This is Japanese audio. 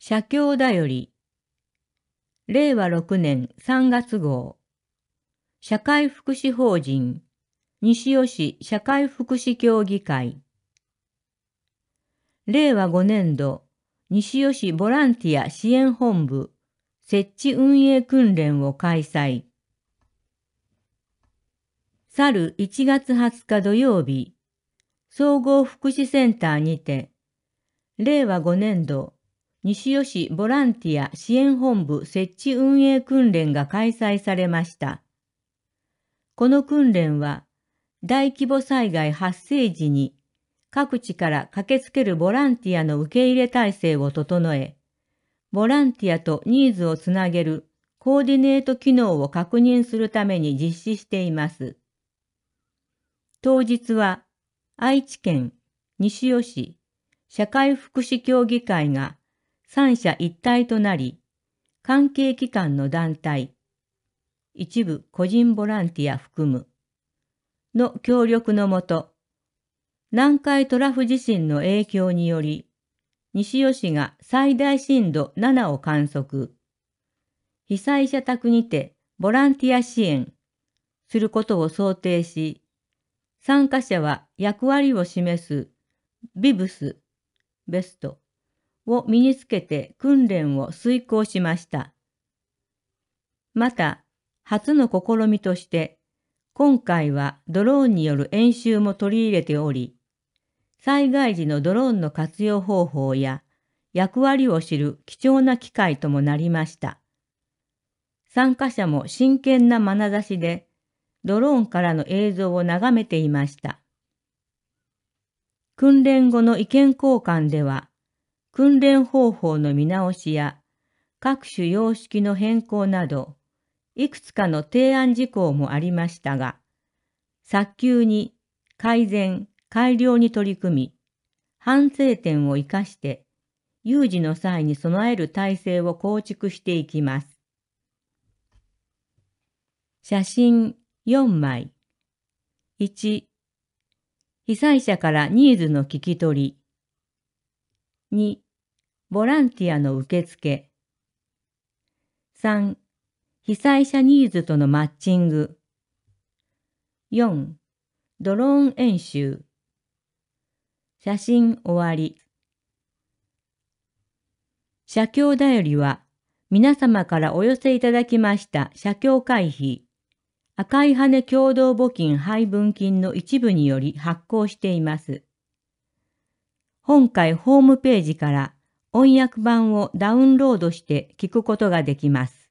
社協だより、令和6年3月号、社会福祉法人、西尾市社会福祉協議会、令和5年度、西尾市ボランティア支援本部、設置運営訓練を開催。去る1月20日土曜日、総合福祉センターにて、令和5年度、西尾市ボランティア支援本部設置運営訓練が開催されました。この訓練は、大規模災害発生時に各地から駆けつけるボランティアの受け入れ体制を整え、ボランティアとニーズをつなげるコーディネート機能を確認するために実施しています。当日は、愛知県西尾市社会福祉協議会が三者一体となり、関係機関の団体、一部個人ボランティア含む、の協力のもと、南海トラフ地震の影響により、西尾市が最大震度7を観測、被災者宅にてボランティア支援することを想定し、参加者は役割を示すビブス、ベストを身につけて訓練を遂行しました。また、初の試みとして、今回はドローンによる演習も取り入れており、災害時のドローンの活用方法や役割を知る貴重な機会ともなりました。参加者も真剣な眼差しで、ドローンからの映像を眺めていました。訓練後の意見交換では、訓練方法の見直しや各種様式の変更など、いくつかの提案事項もありましたが、早急に改善・改良に取り組み、反省点を生かして、有事の際に備える体制を構築していきます。写真4枚。1、被災者からニーズの聞き取り。2、ボランティアの受付。3、被災者ニーズとのマッチング。4、ドローン演習。写真終わり。社協だよりは、皆様からお寄せいただきました社協会費、赤い羽共同募金配分金の一部により発行しています。本回ホームページから音訳版をダウンロードして聞くことができます。